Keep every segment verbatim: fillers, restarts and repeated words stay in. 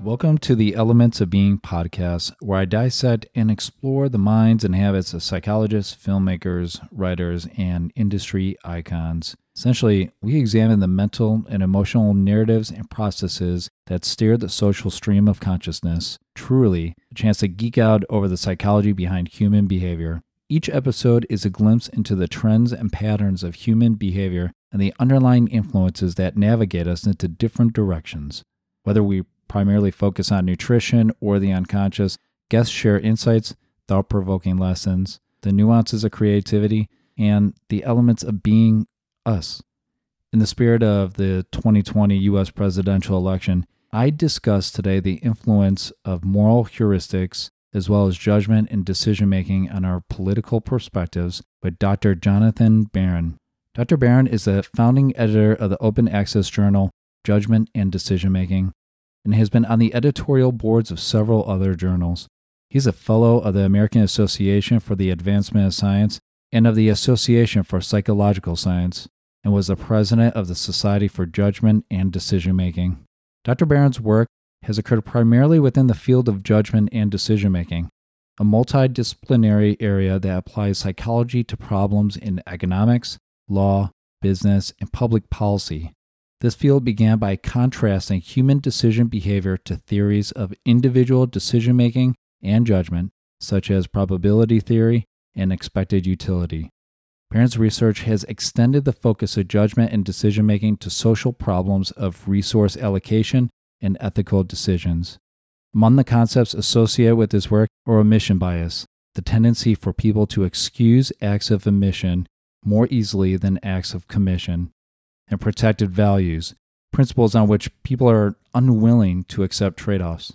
Welcome to the Elements of Being podcast, where I dissect and explore the minds and habits of psychologists, filmmakers, writers, and industry icons. Essentially, we examine the mental and emotional narratives and processes that steer the social stream of consciousness. Truly, a chance to geek out over the psychology behind human behavior. Each episode is a glimpse into the trends and patterns of human behavior and the underlying influences that navigate us into different directions. Whether we primarily focus on nutrition or the unconscious, guests share insights, thought-provoking lessons, the nuances of creativity, and the elements of being us. In the spirit of the twenty twenty U S presidential election, I discuss today the influence of moral heuristics as well as judgment and decision-making on our political perspectives with Doctor Jonathan Barron. Doctor Barron is the founding editor of the open access journal Judgment and Decision-Making, and has been on the editorial boards of several other journals. He's a fellow of the American Association for the Advancement of Science and of the Association for Psychological Science, and was the president of the Society for Judgment and Decision-Making. Doctor Barron's work has occurred primarily within the field of judgment and decision-making, a multidisciplinary area that applies psychology to problems in economics, law, business, and public policy. This field began by contrasting human decision behavior to theories of individual decision-making and judgment, such as probability theory and expected utility. Barron's research has extended the focus of judgment and decision-making to social problems of resource allocation and ethical decisions. Among the concepts associated with his work are omission bias, the tendency for people to excuse acts of omission more easily than acts of commission, and protected values, principles on which people are unwilling to accept trade-offs.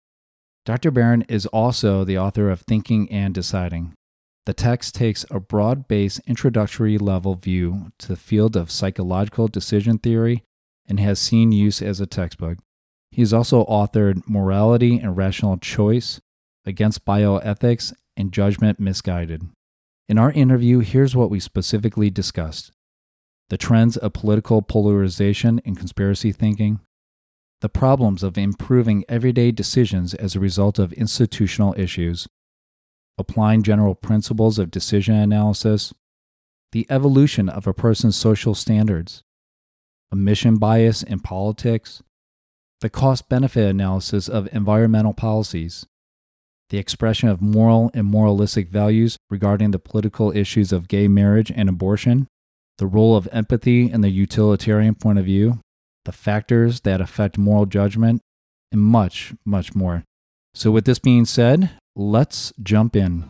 Doctor Barron is also the author of Thinking and Deciding. The text takes a broad-based introductory level view to the field of psychological decision theory and has seen use as a textbook. He has also authored Morality and Rational Choice, Against Bioethics, and Judgment Misguided. In our interview, here's what we specifically discussed: the trends of political polarization and conspiracy thinking, the problems of improving everyday decisions as a result of institutional issues, applying general principles of decision analysis, the evolution of a person's social standards, omission bias in politics, the cost-benefit analysis of environmental policies, the expression of moral and moralistic values regarding the political issues of gay marriage and abortion, the role of empathy in the utilitarian point of view, the factors that affect moral judgment, and much, much more. So with this being said, let's jump in.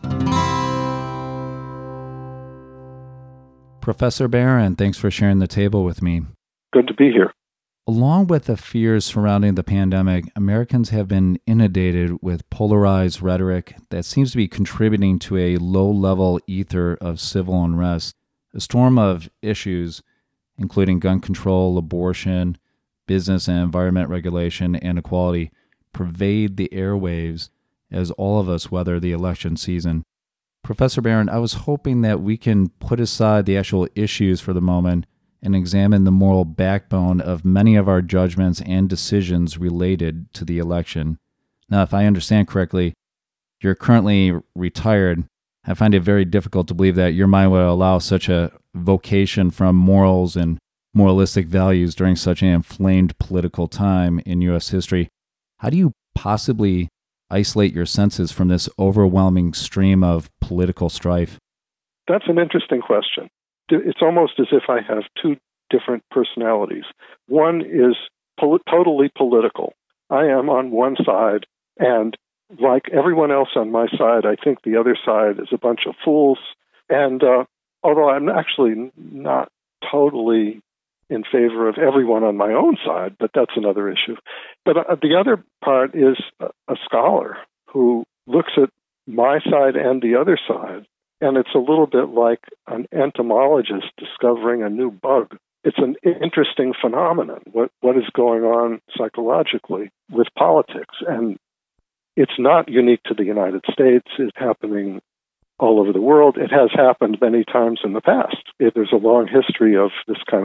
Professor Barron, thanks for sharing the table with me. Good to be here. Along with the fears surrounding the pandemic, Americans have been inundated with polarized rhetoric that seems to be contributing to a low-level ether of civil unrest. A storm of issues, including gun control, abortion, business and environment regulation, and equality, pervade the airwaves as all of us weather the election season. Professor Barron, I was hoping that we can put aside the actual issues for the moment and examine the moral backbone of many of our judgments and decisions related to the election. Now, if I understand correctly, you're currently retired. I find it very difficult to believe that your mind would allow such a vocation from morals and moralistic values during such an inflamed political time in U S history. How do you possibly isolate your senses from this overwhelming stream of political strife? That's an interesting question. It's almost as if I have two different personalities. One is pol- totally political. I am on one side, and like everyone else on my side, I think the other side is a bunch of fools. And uh, although I'm actually not totally in favor of everyone on my own side, but that's another issue. But uh, the other part is a, a scholar who looks at my side and the other side, and it's a little bit like an entomologist discovering a new bug. It's an interesting phenomenon, what what is going on psychologically with politics. And it's not unique to the United States. It's happening all over the world. It has happened many times in the past. It, there's a long history of this kind of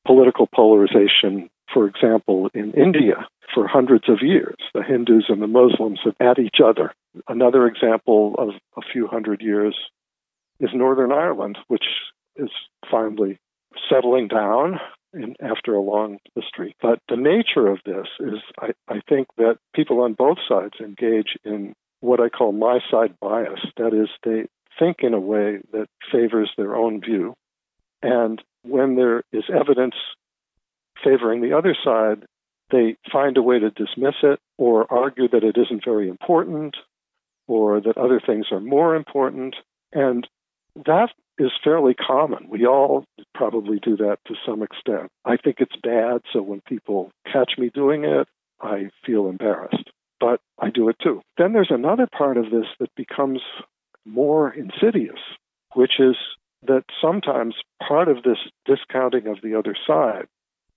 political polarization, for example, in India for hundreds of years. The Hindus and the Muslims have at each other. Another example of a few hundred years is Northern Ireland, which is finally settling down in, after a long history. But the nature of this is, I, I think that people on both sides engage in what I call my side bias. That is, they think in a way that favors their own view. And when there is evidence favoring the other side, they find a way to dismiss it or argue that it isn't very important or that other things are more important. And that is fairly common. We all probably do that to some extent. I think it's bad, so when people catch me doing it, I feel embarrassed. But I do it too. Then there's another part of this that becomes more insidious, which is that sometimes part of this discounting of the other side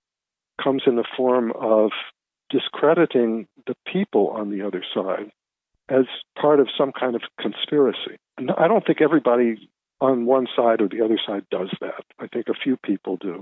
comes in the form of discrediting the people on the other side as part of some kind of conspiracy. And I don't think everybody on one side or the other side does that. I think a few people do.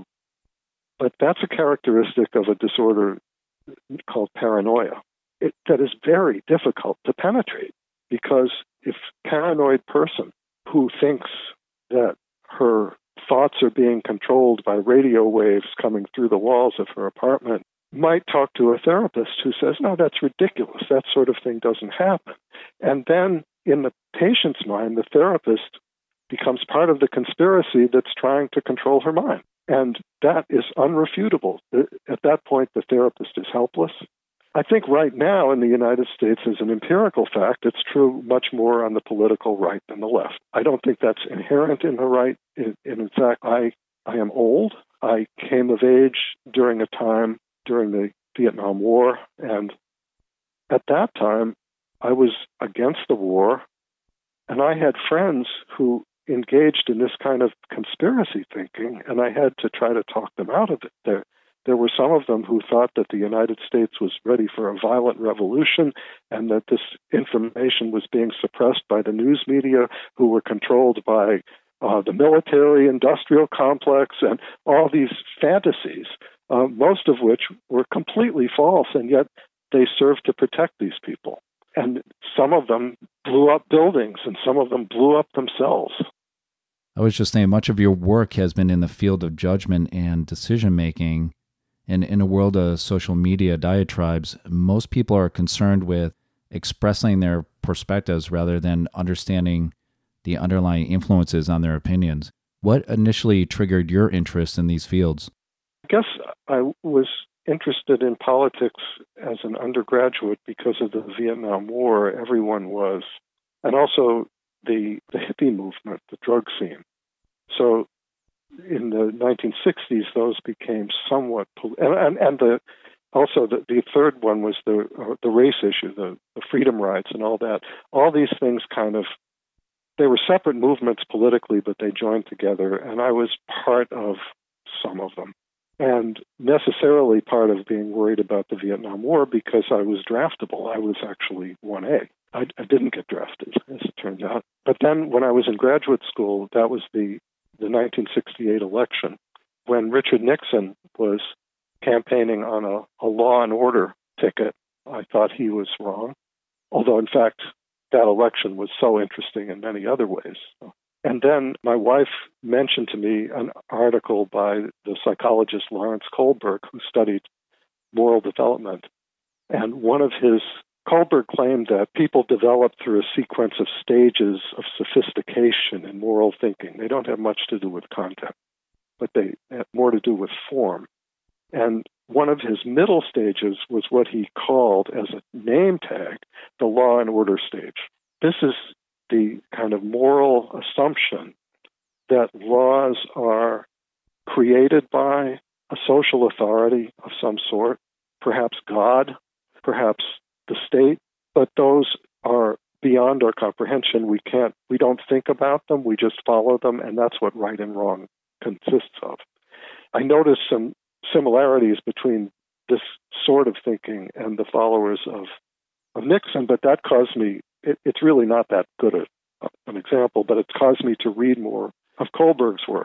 But that's a characteristic of a disorder called paranoia. It, that is very difficult to penetrate, because if a paranoid person who thinks that her thoughts are being controlled by radio waves coming through the walls of her apartment might talk to a therapist who says, no, that's ridiculous. That sort of thing doesn't happen. And then in the patient's mind, the therapist becomes part of the conspiracy that's trying to control her mind. And that is unrefutable. At that point, the therapist is helpless. I think right now in the United States, as an empirical fact, it's true much more on the political right than the left. I don't think that's inherent in the right. In, in fact, I, I am old. I came of age during a time during the Vietnam War, and at that time, I was against the war, and I had friends who engaged in this kind of conspiracy thinking, and I had to try to talk them out of it. There, there were some of them who thought that the United States was ready for a violent revolution and that this information was being suppressed by the news media, who were controlled by uh, the military-industrial complex and all these fantasies, uh, most of which were completely false, and yet they served to protect these people. And some of them blew up buildings, and some of them blew up themselves. I was just saying, much of your work has been in the field of judgment and decision-making. And in a world of social media diatribes, most people are concerned with expressing their perspectives rather than understanding the underlying influences on their opinions. What initially triggered your interest in these fields? I guess I was interested in politics as an undergraduate because of the Vietnam War. Everyone was. And also the, the hippie movement, the drug scene. So in the nineteen sixties, those became somewhat, and, and, and the also the, the third one was the uh, the race issue, the, the freedom rides and all that. All these things kind of, they were separate movements politically, but they joined together, and I was part of some of them. And necessarily part of being worried about the Vietnam War because I was draftable. I was actually one A. I, I didn't get drafted, as it turns out. But then when I was in graduate school, that was the the nineteen sixty-eight election, when Richard Nixon was campaigning on a, a law and order ticket. I thought he was wrong, although in fact that election was so interesting in many other ways. And then my wife mentioned to me an article by the psychologist Lawrence Kohlberg, who studied moral development. And one of his Kohlberg claimed that people develop through a sequence of stages of sophistication in moral thinking. They don't have much to do with content, but they have more to do with form. And one of his middle stages was what he called, as a name tag, the law and order stage. This is the kind of moral assumption that laws are created by a social authority of some sort, perhaps God, perhaps the state, but those are beyond our comprehension. We can't, we don't think about them, we just follow them, and that's what right and wrong consists of. I noticed some similarities between this sort of thinking and the followers of, of Nixon, but that caused me, it, it's really not that good a, an example, but it caused me to read more of Kohlberg's work.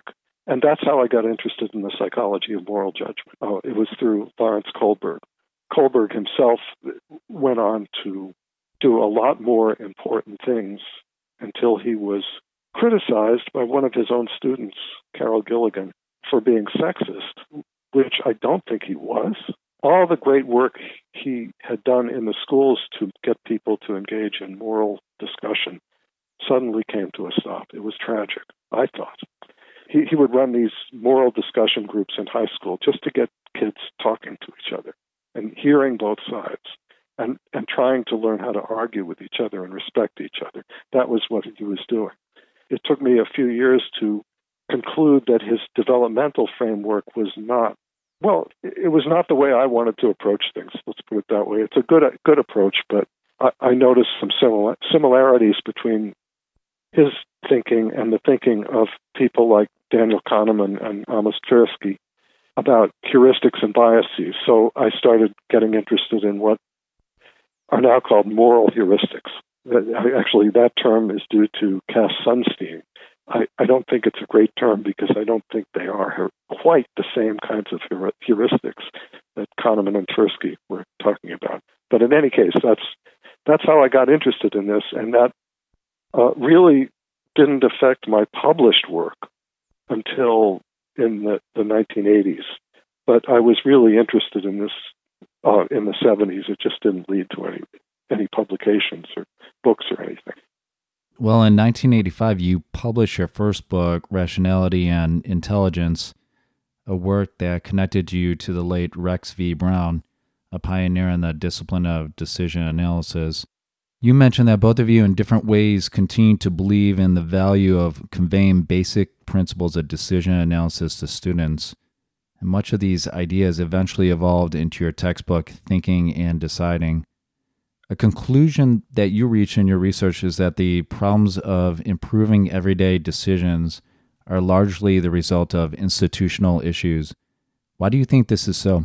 And that's how I got interested in the psychology of moral judgment. Oh, it was through Lawrence Kohlberg. Kohlberg himself went on to do a lot more important things until he was criticized by one of his own students, Carol Gilligan, for being sexist, which I don't think he was. All the great work he had done in the schools to get people to engage in moral discussion suddenly came to a stop. It was tragic, I thought. He, he would run these moral discussion groups in high school just to get kids talking to each other and hearing both sides and, and trying to learn how to argue with each other and respect each other. That was what he was doing. It took me a few years to conclude that his developmental framework was not, well, it was not the way I wanted to approach things. Let's put it that way. It's a good good approach, but I, I noticed some simil- similarities between his thinking and the thinking of people like Daniel Kahneman and Amos Tversky about heuristics and biases. So I started getting interested in what are now called moral heuristics. Actually, that term is due to Cass Sunstein. I, I don't think it's a great term because I don't think they are quite the same kinds of heuristics that Kahneman and Tversky were talking about. But in any case, that's that's how I got interested in this, and that uh, really didn't affect my published work until in the, the nineteen eighties. But I was really interested in this uh, in the seventies. It just didn't lead to any any publications or books or anything. Well, in nineteen eighty-five, you published your first book, Rationality and Intelligence, a work that connected you to the late Rex V. Brown, a pioneer in the discipline of decision analysis. You mentioned that both of you in different ways continue to believe in the value of conveying basic principles of decision analysis to students. And much of these ideas eventually evolved into your textbook, Thinking and Deciding. A conclusion that you reach in your research is that the problems of improving everyday decisions are largely the result of institutional issues. Why do you think this is so?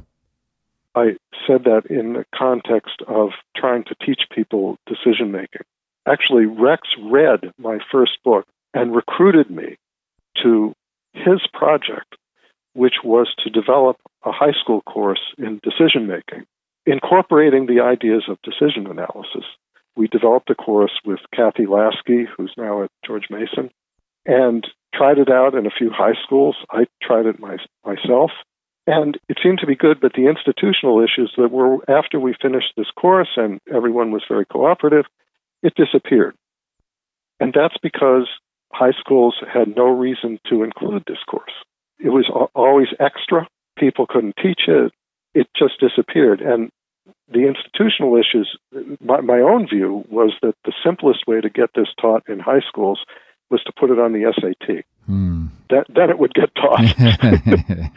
I said that in the context of trying to teach people decision-making. Actually, Rex read my first book and recruited me to his project, which was to develop a high school course in decision-making, incorporating the ideas of decision analysis. We developed a course with Kathy Lasky, who's now at George Mason, and tried it out in a few high schools. I tried it my, myself, and it seemed to be good, but the institutional issues that were after we finished this course and everyone was very cooperative, it disappeared. And that's because high schools had no reason to include this course. It was always extra. People couldn't teach it. It just disappeared. And the institutional issues, my, my own view was that the simplest way to get this taught in high schools was to put it on the S A T. Hmm. That, then it would get taught.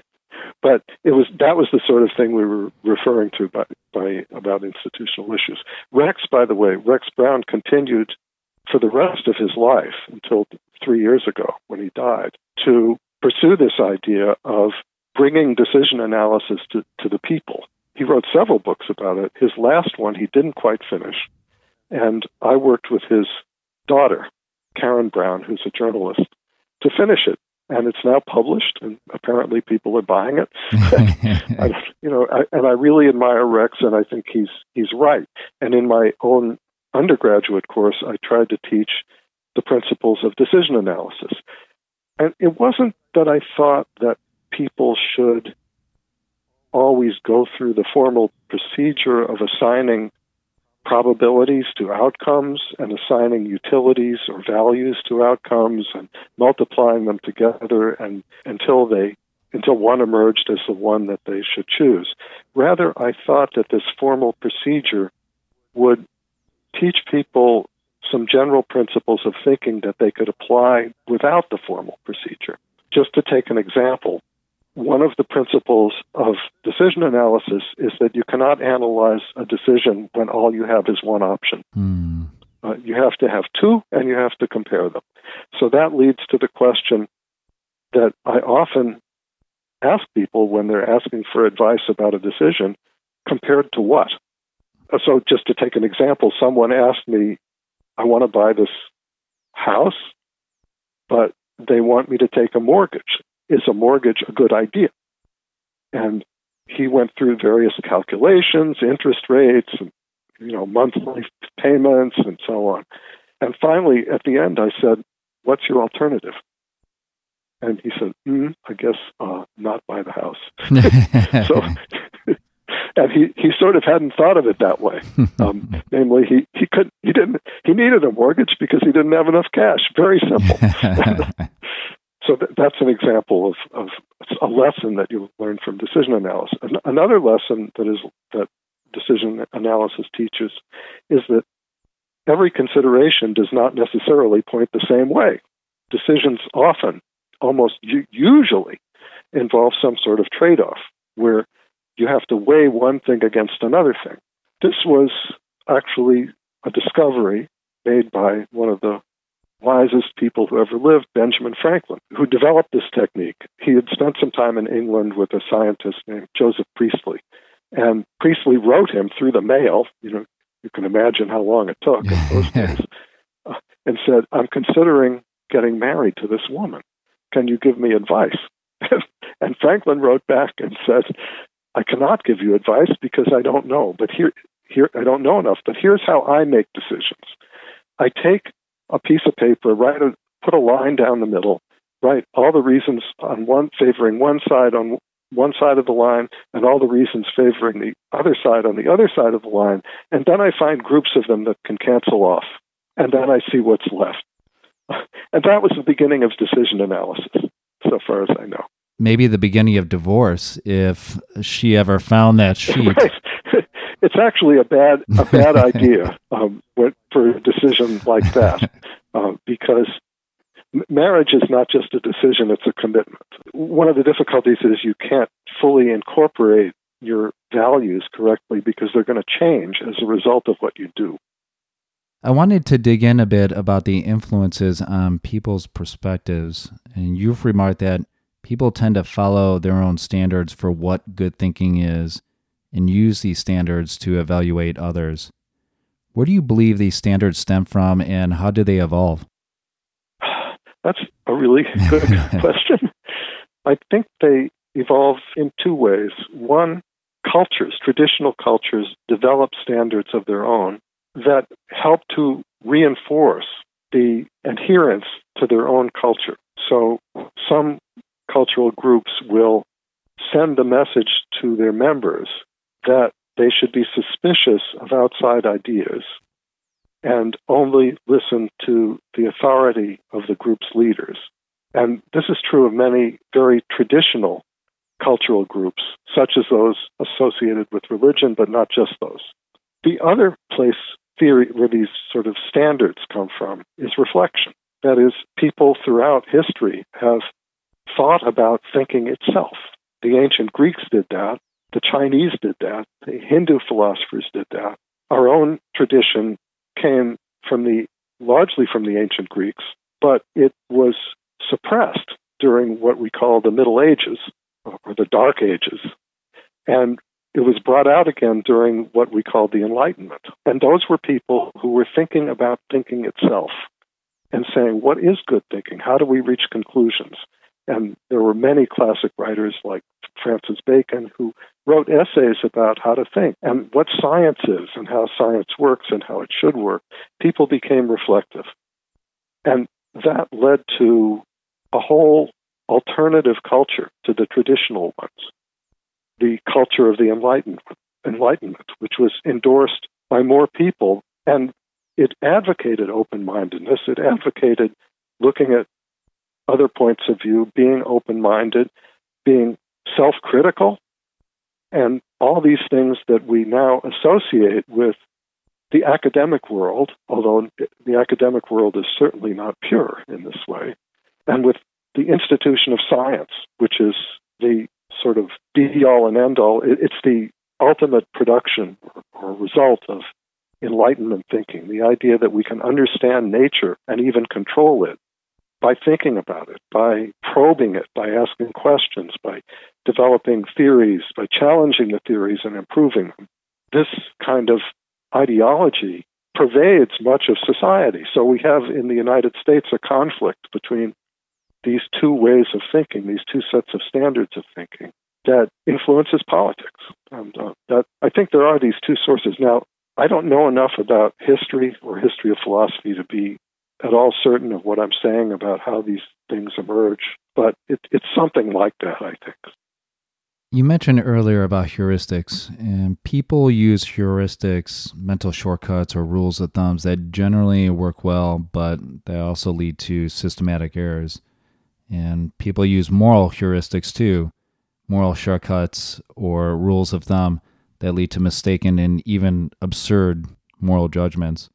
But it was that was the sort of thing we were referring to by, by about institutional issues. Rex, by the way, Rex Brown continued for the rest of his life until three years ago when he died to pursue this idea of bringing decision analysis to, to the people. He wrote several books about it. His last one he didn't quite finish, and I worked with his daughter, Karen Brown, who's a journalist, to finish it. And it's now published, and apparently people are buying it. I, you know, I, and I really admire Rex, and I think he's he's right. And in my own undergraduate course, I tried to teach the principles of decision analysis. And it wasn't that I thought that people should always go through the formal procedure of assigning probabilities to outcomes and assigning utilities or values to outcomes and multiplying them together and until they until one emerged as the one that they should choose. Rather, I thought that this formal procedure would teach people some general principles of thinking that they could apply without the formal procedure. Just to take an example, one of the principles of decision analysis is that you cannot analyze a decision when all you have is one option. Mm. Uh, you have to have two, and you have to compare them. So that leads to the question that I often ask people when they're asking for advice about a decision, compared to what? Uh, so just to take an example, someone asked me, I want to buy this house, but they want me to take a mortgage. Is a mortgage a good idea? And he went through various calculations, interest rates, and, you know, monthly payments, and so on. And finally, at the end, I said, "What's your alternative?" And he said, mm, "I guess uh, not buy the house." So, and he, he sort of hadn't thought of it that way. Um, namely, he he could he didn't he needed a mortgage because he didn't have enough cash. Very simple. So th- that's an example of, of a lesson that you learn from decision analysis. An- another lesson that is that decision analysis teaches is that every consideration does not necessarily point the same way. Decisions often, almost u- usually, involve some sort of trade-off where you have to weigh one thing against another thing. This was actually a discovery made by one of the wisest people who ever lived, Benjamin Franklin, who developed this technique. He had spent some time in England with a scientist named Joseph Priestley, and Priestley wrote him through the mail, you know, you can imagine how long it took in those days, uh, and said, "I'm considering getting married to this woman. Can you give me advice?" And Franklin wrote back and said, "I cannot give you advice because I don't know, but here, here I don't know enough, but here's how I make decisions. I take a piece of paper, write a, put a line down the middle, write all the reasons on one favoring one side on one side of the line, and all the reasons favoring the other side on the other side of the line, and then I find groups of them that can cancel off, and then I see what's left." And that was the beginning of decision analysis, so far as I know. Maybe the beginning of divorce, if she ever found that sheet. Right. It's actually a bad a bad idea um, for a decision like that, uh, because marriage is not just a decision, it's a commitment. One of the difficulties is you can't fully incorporate your values correctly because they're going to change as a result of what you do. I wanted to dig in a bit about the influences on people's perspectives, and you've remarked that people tend to follow their own standards for what good thinking is and use these standards to evaluate others. Where do you believe these standards stem from, and how do they evolve? That's a really good question. I think they evolve in two ways. One, cultures, traditional cultures, develop standards of their own that help to reinforce the adherence to their own culture. So some cultural groups will send a message to their members that they should be suspicious of outside ideas and only listen to the authority of the group's leaders. And this is true of many very traditional cultural groups, such as those associated with religion, but not just those. The other place theory where these sort of standards come from is reflection. That is, people throughout history have thought about thinking itself. The ancient Greeks did that. The Chinese did that. The Hindu philosophers did that. Our own tradition came from the largely from the ancient Greeks, but it was suppressed during what we call the Middle Ages or the Dark Ages. And it was brought out again during what we call the Enlightenment. And those were people who were thinking about thinking itself and saying, what is good thinking? How do we reach conclusions? And there were many classic writers like Francis Bacon who wrote essays about how to think and what science is and how science works and how it should work. People became reflective. And that led to a whole alternative culture to the traditional ones, the culture of the Enlightenment, Enlightenment, which was endorsed by more people. And it advocated open-mindedness. It advocated looking at other points of view, being open-minded, being self-critical, and all these things that we now associate with the academic world, although the academic world is certainly not pure in this way, and with the institution of science, which is the sort of be-all and end-all. It's the ultimate production or result of Enlightenment thinking, the idea that we can understand nature and even control it by thinking about it, by probing it, by asking questions, by developing theories, by challenging the theories and improving them. This kind of ideology pervades much of society. So we have in the United States a conflict between these two ways of thinking, these two sets of standards of thinking that influences politics. And uh, that I think there are these two sources. Now, I don't know enough about history or history of philosophy to be at all certain of what I'm saying about how these things emerge, but it, it's something like that, I think. You mentioned earlier about heuristics, and people use heuristics, mental shortcuts, or rules of thumbs that generally work well, but they also lead to systematic errors. And people use moral heuristics too, moral shortcuts or rules of thumb that lead to mistaken and even absurd moral judgments.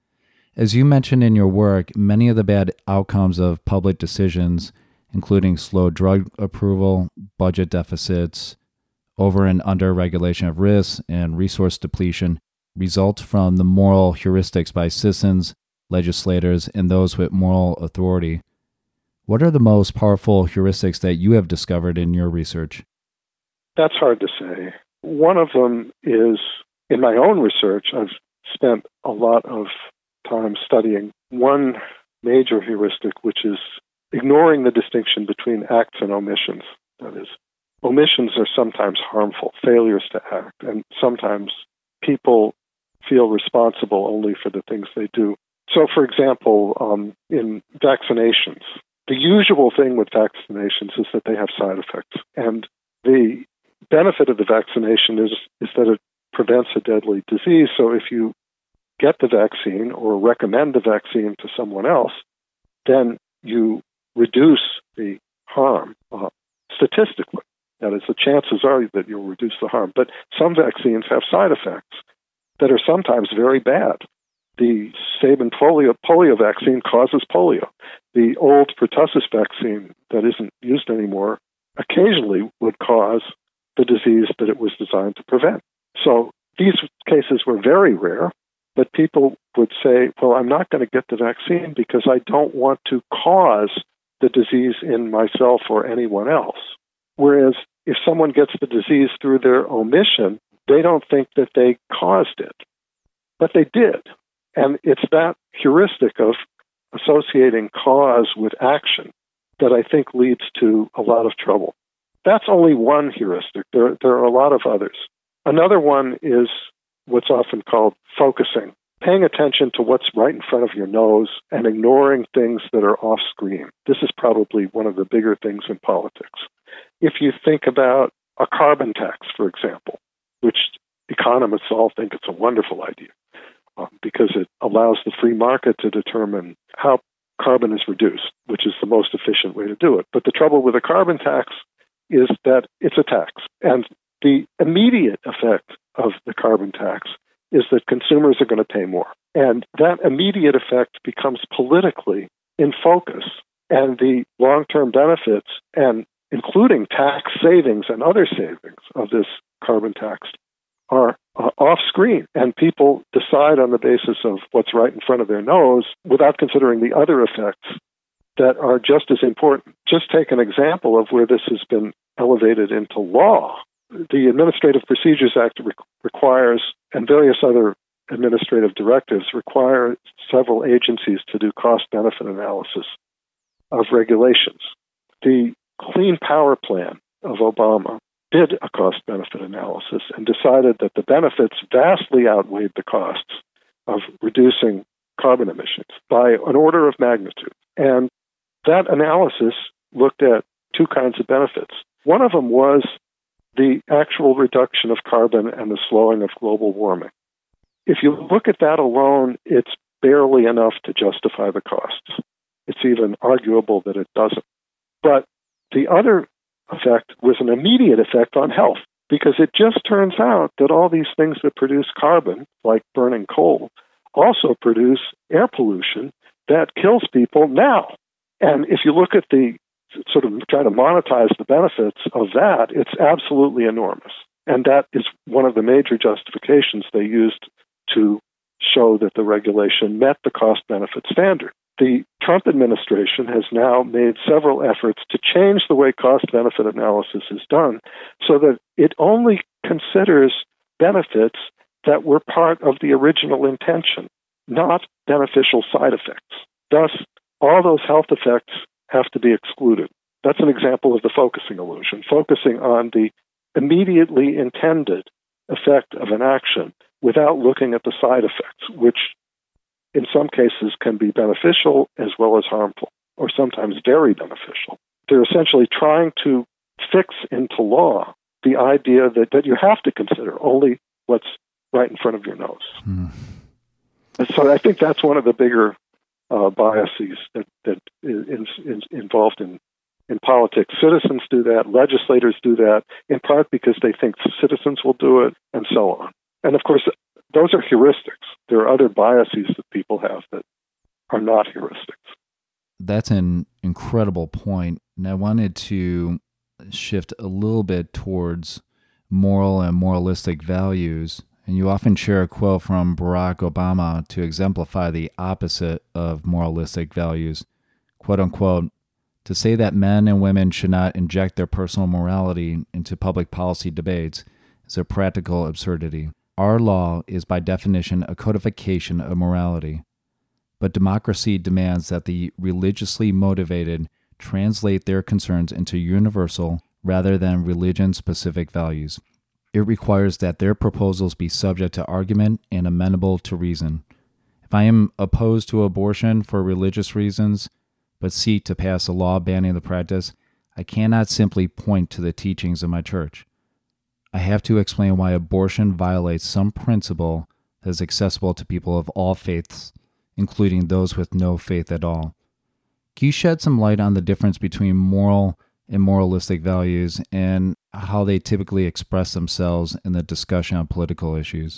As you mentioned in your work, many of the bad outcomes of public decisions, including slow drug approval, budget deficits, over and under regulation of risks, and resource depletion, result from the moral heuristics by citizens, legislators, and those with moral authority. What are the most powerful heuristics that you have discovered in your research? That's hard to say. One of them is, in my own research, I've spent a lot of time studying one major heuristic, which is ignoring the distinction between acts and omissions. That is, omissions are sometimes harmful, failures to act, and sometimes people feel responsible only for the things they do. So, for example, um, in vaccinations, the usual thing with vaccinations is that they have side effects. And the benefit of the vaccination is, is that it prevents a deadly disease. So if you get the vaccine or recommend the vaccine to someone else, then you reduce the harm uh, statistically. That is, the chances are that you'll reduce the harm. But some vaccines have side effects that are sometimes very bad. The Sabin polio, polio vaccine causes polio. The old pertussis vaccine that isn't used anymore occasionally would cause the disease that it was designed to prevent. So these cases were very rare, but people would say, well, I'm not going to get the vaccine because I don't want to cause the disease in myself or anyone else. Whereas if someone gets the disease through their omission, they don't think that they caused it. But they did. And it's that heuristic of associating cause with action that I think leads to a lot of trouble. That's only one heuristic. There, there are a lot of others. Another one is what's often called focusing, paying attention to what's right in front of your nose and ignoring things that are off screen. This is probably one of the bigger things in politics. If you think about a carbon tax, for example, which economists all think it's a wonderful idea um, because it allows the free market to determine how carbon is reduced, which is the most efficient way to do it. But the trouble with a carbon tax is that it's a tax. And the immediate effect of the carbon tax is that consumers are going to pay more. And that immediate effect becomes politically in focus. And the long-term benefits, and including tax savings and other savings of this carbon tax, are uh, off-screen. And people decide on the basis of what's right in front of their nose without considering the other effects that are just as important. Just take an example of where this has been elevated into law. The Administrative Procedures Act re- requires, and various other administrative directives require several agencies to do cost-benefit analysis of regulations. The Clean Power Plan of Obama did a cost-benefit analysis and decided that the benefits vastly outweighed the costs of reducing carbon emissions by an order of magnitude. And that analysis looked at two kinds of benefits. One of them was the actual reduction of carbon and the slowing of global warming. If you look at that alone, it's barely enough to justify the costs. It's even arguable that it doesn't. But the other effect was an immediate effect on health, because it just turns out that all these things that produce carbon, like burning coal, also produce air pollution that kills people now. And if you look at the sort of try to monetize the benefits of that, it's absolutely enormous. And that is one of the major justifications they used to show that the regulation met the cost-benefit standard. The Trump administration has now made several efforts to change the way cost-benefit analysis is done so that it only considers benefits that were part of the original intention, not beneficial side effects. Thus, all those health effects have to be excluded. That's an example of the focusing illusion, focusing on the immediately intended effect of an action without looking at the side effects, which in some cases can be beneficial as well as harmful, or sometimes very beneficial. They're essentially trying to fix into law the idea that, that you have to consider only what's right in front of your nose. Hmm. So I think that's one of the bigger uh, biases that, that is, is involved in, in politics. Citizens do that, legislators do that, in part because they think citizens will do it, and so on. And of course, those are heuristics. There are other biases that people have that are not heuristics. That's an incredible point. And I wanted to shift a little bit towards moral and moralistic values. And you often share a quote from Barack Obama to exemplify the opposite of moralistic values. Quote unquote, to say that men and women should not inject their personal morality into public policy debates is a practical absurdity. Our law is by definition a codification of morality. But democracy demands that the religiously motivated translate their concerns into universal rather than religion-specific values. It requires that their proposals be subject to argument and amenable to reason. If I am opposed to abortion for religious reasons, but seek to pass a law banning the practice, I cannot simply point to the teachings of my church. I have to explain why abortion violates some principle that is accessible to people of all faiths, including those with no faith at all. Can you shed some light on the difference between moral and moralistic values and how they typically express themselves in the discussion on political issues?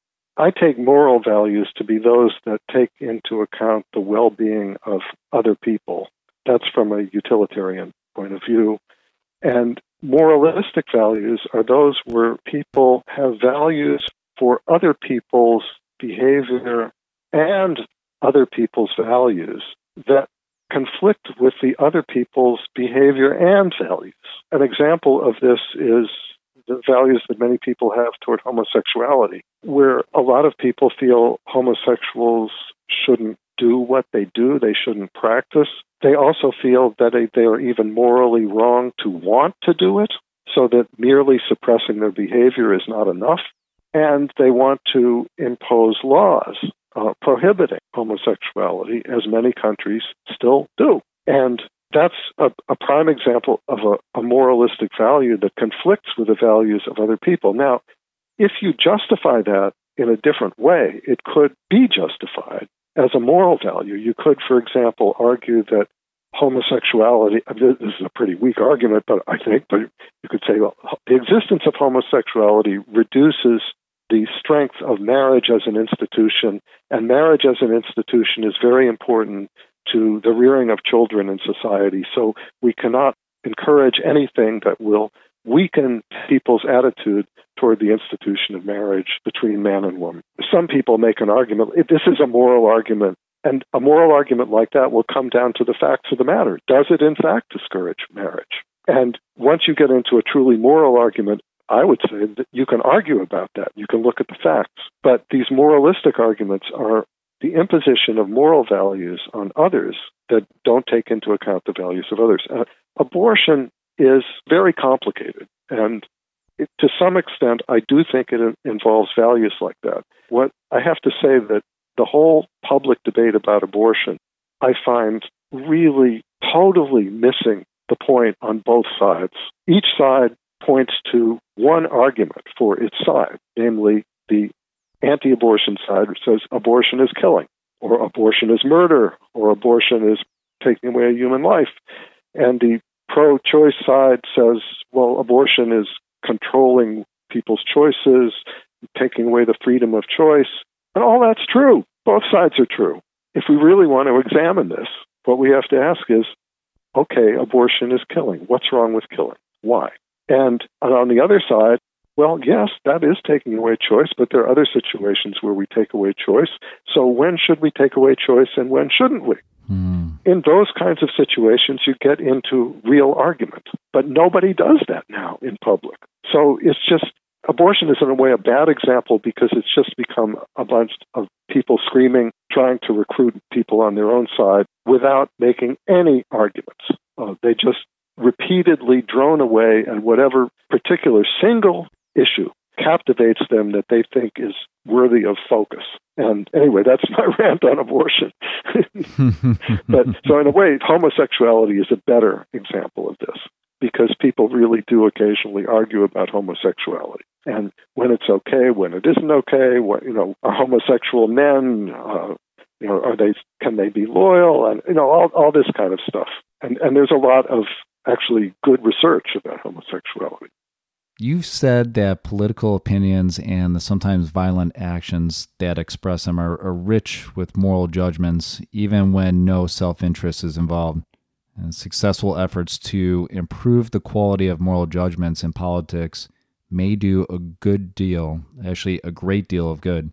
I take moral values to be those that take into account the well-being of other people. That's from a utilitarian point of view. And moralistic values are those where people have values for other people's behavior and other people's values that conflict with the other people's behavior and values. An example of this is the values that many people have toward homosexuality, where a lot of people feel homosexuals shouldn't do what they do, they shouldn't practice. They also feel that they, they are even morally wrong to want to do it, so that merely suppressing their behavior is not enough. And they want to impose laws uh, prohibiting homosexuality, as many countries still do. And that's a, a prime example of a, a moralistic value that conflicts with the values of other people. Now, if you justify that in a different way, it could be justified as a moral value. You could, for example, argue that homosexuality, this is a pretty weak argument, but I think, but you could say, well, the existence of homosexuality reduces the strength of marriage as an institution, and marriage as an institution is very important to the rearing of children in society. So we cannot encourage anything that will weaken people's attitude toward the institution of marriage between man and woman. Some people make an argument, this is a moral argument, and a moral argument like that will come down to the facts of the matter. Does it in fact discourage marriage? And once you get into a truly moral argument, I would say that you can argue about that. You can look at the facts. But these moralistic arguments are the imposition of moral values on others that don't take into account the values of others. Uh, abortion is very complicated, and it, to some extent, I do think it involves values like that. What I have to say that the whole public debate about abortion, I find really totally missing the point on both sides. Each side points to one argument for its side, namely the anti-abortion side, which says abortion is killing, or abortion is murder, or abortion is taking away a human life. And the pro-choice side says, well, abortion is controlling people's choices, taking away the freedom of choice. And all that's true. Both sides are true. If we really want to examine this, what we have to ask is, okay, abortion is killing. What's wrong with killing? Why? And on the other side, well, yes, that is taking away choice, but there are other situations where we take away choice. So when should we take away choice and when shouldn't we? Mm. In those kinds of situations, you get into real argument. But nobody does that now in public. So it's just abortion is in a way a bad example because it's just become a bunch of people screaming, trying to recruit people on their own side without making any arguments. Uh, they just repeatedly drone away, and whatever particular single issue captivates them that they think is worthy of focus. And anyway, that's my rant on abortion. But so in a way, homosexuality is a better example of this, because people really do occasionally argue about homosexuality and when it's okay, when it isn't okay. What, you know, are homosexual men? Uh, you know, are they? Can they be loyal? And you know, all all this kind of stuff. And and there's a lot of actually good research about homosexuality. You've said that political opinions and the sometimes violent actions that express them are, are rich with moral judgments, even when no self-interest is involved. And successful efforts to improve the quality of moral judgments in politics may do a good deal, actually a great deal of good.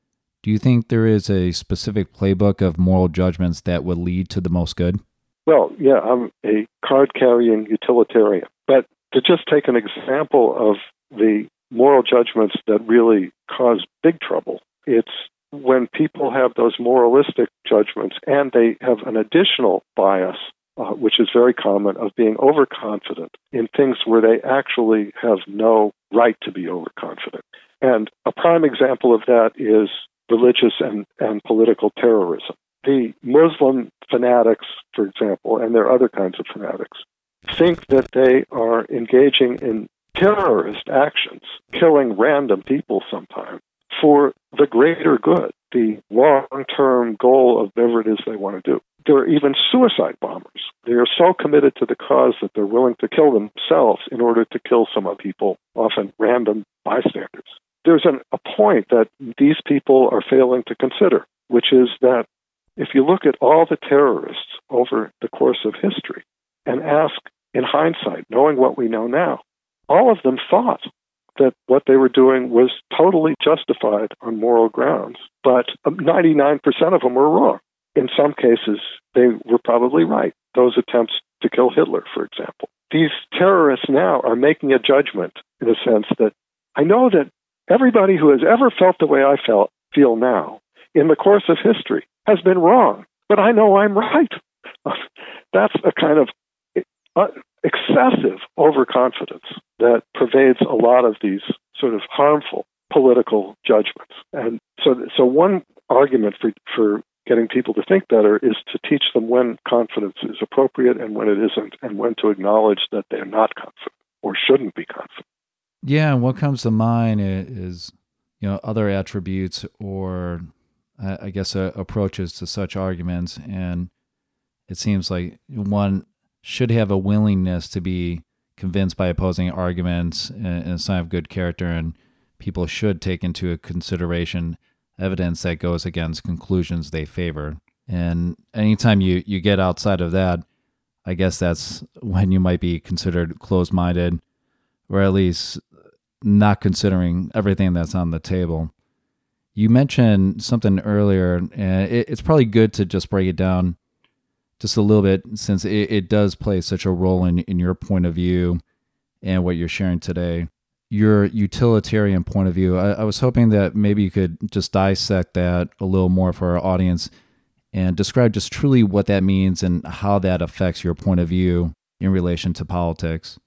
Do you think there is a specific playbook of moral judgments that would lead to the most good? Well, yeah, I'm a card-carrying utilitarian. But to just take an example of the moral judgments that really cause big trouble, it's when people have those moralistic judgments and they have an additional bias, uh, which is very common, of being overconfident in things where they actually have no right to be overconfident. And a prime example of that is religious and, and political terrorism. The Muslim fanatics, for example, and there are other kinds of fanatics, think that they are engaging in terrorist actions, killing random people sometimes, for the greater good, the long-term goal of whatever it is they want to do. There are even suicide bombers. They are so committed to the cause that they're willing to kill themselves in order to kill some of people, often random bystanders. There's an, a point that these people are failing to consider, which is that if you look at all the terrorists over the course of history and ask, in hindsight, knowing what we know now, all of them thought that what they were doing was totally justified on moral grounds, but ninety-nine percent of them were wrong. In some cases, they were probably right. Those attempts to kill Hitler, for example. These terrorists now are making a judgment in a sense that I know that everybody who has ever felt the way I felt feel now in the course of history has been wrong, but I know I'm right. That's a kind of uh, excessive overconfidence that pervades a lot of these sort of harmful political judgments. And so, so one argument for, for getting people to think better is to teach them when confidence is appropriate and when it isn't, and when to acknowledge that they're not confident or shouldn't be confident. Yeah, and what comes to mind is, you know, other attributes or I guess uh, approaches to such arguments, and it seems like one should have a willingness to be convinced by opposing arguments and a sign of good character, and people should take into consideration evidence that goes against conclusions they favor. And anytime you, you get outside of that, I guess that's when you might be considered closed-minded, or at least not considering everything that's on the table. You mentioned something earlier, and it's probably good to just break it down just a little bit, since it, it does play such a role in, in your point of view and what you're sharing today. Your utilitarian point of view, I, I was hoping that maybe you could just dissect that a little more for our audience and describe just truly what that means and how that affects your point of view in relation to politics.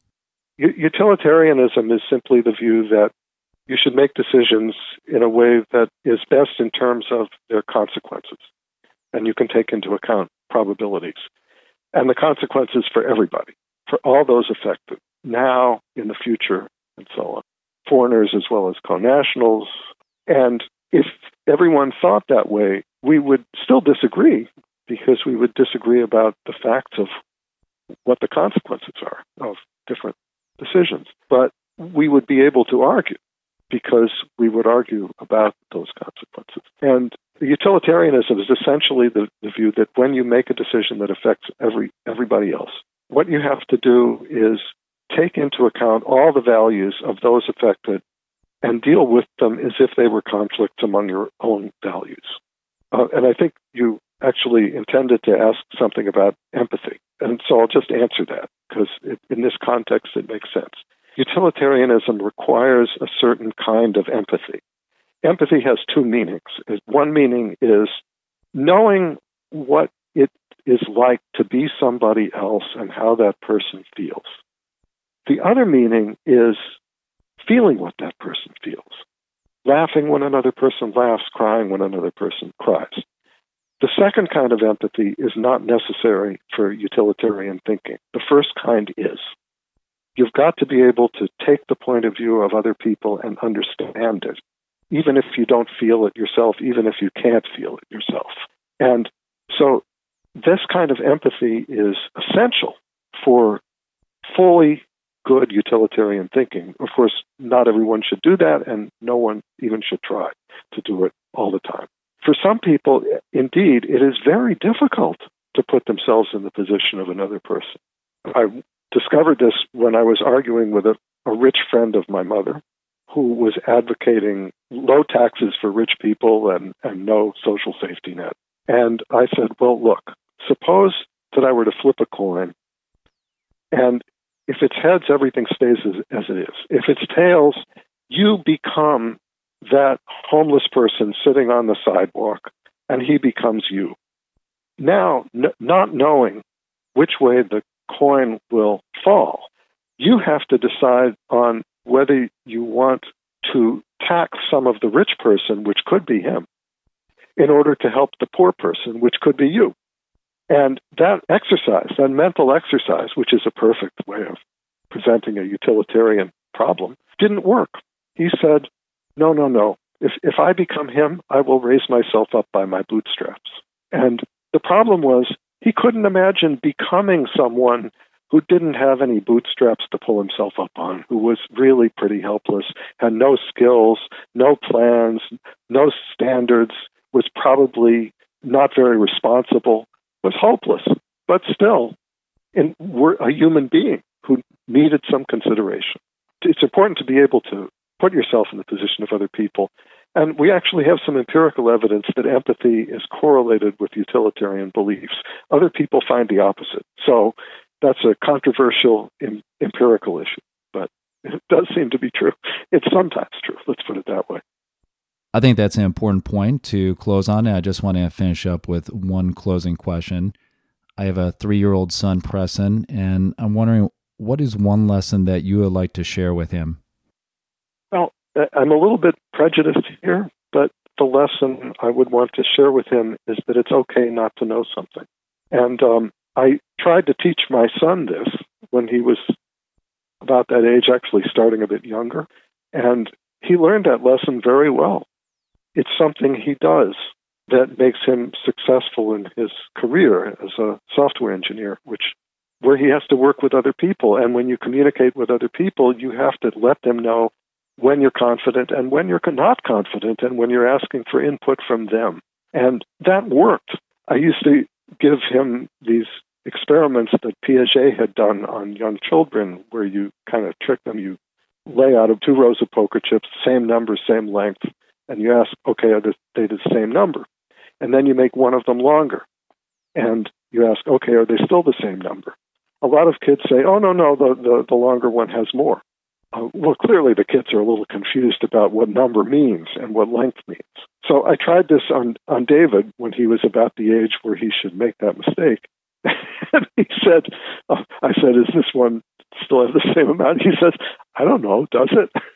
Utilitarianism is simply the view that you should make decisions in a way that is best in terms of their consequences. And you can take into account probabilities and the consequences for everybody, for all those affected, now, in the future, and so on. Foreigners as well as co-nationals. And if everyone thought that way, we would still disagree, because we would disagree about the facts of what the consequences are of different decisions. But we would be able to argue, because we would argue about those consequences. And utilitarianism is essentially the, the view that when you make a decision that affects every everybody else, what you have to do is take into account all the values of those affected and deal with them as if they were conflicts among your own values. Uh, and I think you actually intended to ask something about empathy. And so I'll just answer that, because in this context it makes sense. utilitarianism requires a certain kind of empathy. Empathy has two meanings. One meaning is knowing what it is like to be somebody else and how that person feels. The other meaning is feeling what that person feels. Laughing when another person laughs, crying when another person cries. The second kind of empathy is not necessary for utilitarian thinking. The first kind is. You've got to be able to take the point of view of other people and understand it, even if you don't feel it yourself, even if you can't feel it yourself. And so this kind of empathy is essential for fully good utilitarian thinking. Of course, not everyone should do that, and no one even should try to do it all the time. For some people, indeed, it is very difficult to put themselves in the position of another person. I discovered this when I was arguing with a, a rich friend of my mother who was advocating low taxes for rich people and, and no social safety net. And I said, well, look, suppose that I were to flip a coin, and if it's heads, everything stays as, as it is. If it's tails, you become that homeless person sitting on the sidewalk, and he becomes you. Now, n- not knowing which way the coin will fall, you have to decide on whether you want to tax some of the rich person, which could be him, in order to help the poor person, which could be you. And that exercise, that mental exercise, which is a perfect way of presenting a utilitarian problem, didn't work. He said, no, no, no. If if I become him, I will raise myself up by my bootstraps. And the problem was he couldn't imagine becoming someone who didn't have any bootstraps to pull himself up on, who was really pretty helpless, had no skills, no plans, no standards, was probably not very responsible, was hopeless, but still in, were a human being who needed some consideration. It's important to be able to put yourself in the position of other people. And we actually have some empirical evidence that empathy is correlated with utilitarian beliefs. Other people find the opposite. So that's a controversial em- empirical issue, but it does seem to be true. It's sometimes true. Let's put it that way. I think that's an important point to close on. And I just want to finish up with one closing question. I have a three-year-old son, Preston, and I'm wondering, what is one lesson that you would like to share with him? Well, I'm a little bit prejudiced here, but the lesson I would want to share with him is that it's okay not to know something. And um, I tried to teach my son this when he was about that age, actually starting a bit younger, and he learned that lesson very well. It's something he does that makes him successful in his career as a software engineer, which where he has to work with other people. And when you communicate with other people, you have to let them know when you're confident and when you're not confident and when you're asking for input from them. And that worked. I used to give him these experiments that Piaget had done on young children where you kind of trick them. You lay out of two rows of poker chips, same number, same length, and you ask, okay, are they the same number? And then you make one of them longer. And you ask, okay, are they still the same number? A lot of kids say, oh, no, no, the, the, the longer one has more. Uh, well, clearly the kids are a little confused about what number means and what length means. So I tried this on, on David when he was about the age where he should make that mistake. And he said, uh, I said, is this one still have the same amount? He says, I don't know, does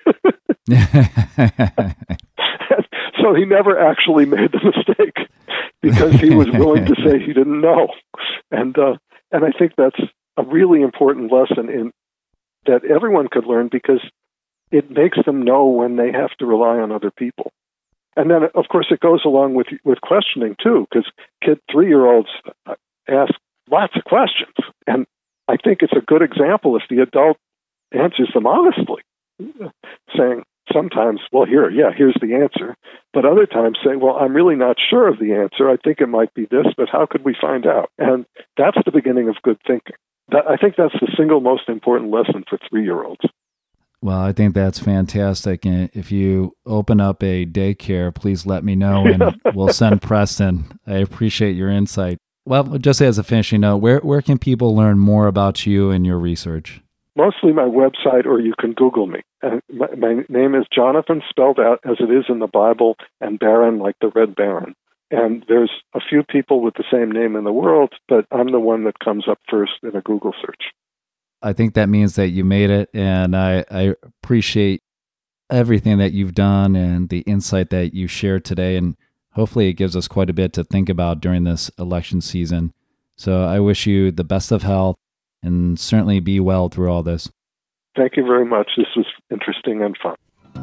it? So he never actually made the mistake because he was willing to say he didn't know. And uh, and I think that's a really important lesson in that everyone could learn because it makes them know when they have to rely on other people. And then, of course, it goes along with with questioning, too, because kid three-year-olds ask lots of questions. And I think it's a good example if the adult answers them honestly, saying sometimes, well, here, yeah, here's the answer. But other times say, well, I'm really not sure of the answer. I think it might be this, but how could we find out? And that's the beginning of good thinking. That, I think that's the single most important lesson for three-year-olds. Well, I think that's fantastic. And if you open up a daycare, please let me know and we'll send Preston. I appreciate your insight. Well, just as a finishing note, where, where can people learn more about you and your research? mostly my website, or you can Google me. And my, my name is Jonathan, spelled out as it is in the Bible, and Baron like the Red Baron. And there's a few people with the same name in the world, but I'm the one that comes up first in a Google search. I think that means that you made it, and I, I appreciate everything that you've done and the insight that you shared today, and hopefully it gives us quite a bit to think about during this election season. So I wish you the best of health, and certainly be well through all this. Thank you very much. This was interesting and fun.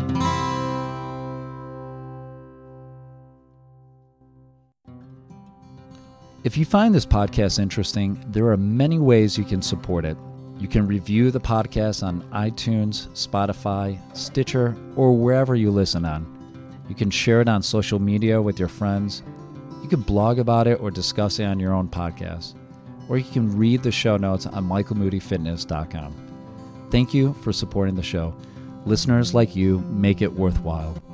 If you find this podcast interesting, there are many ways you can support it. You can review the podcast on iTunes, Spotify, Stitcher, or wherever you listen on. You can share it on social media with your friends. You can blog about it or discuss it on your own podcast. Or you can read the show notes on michael moody fitness dot com. Thank you for supporting the show. Listeners like you make it worthwhile.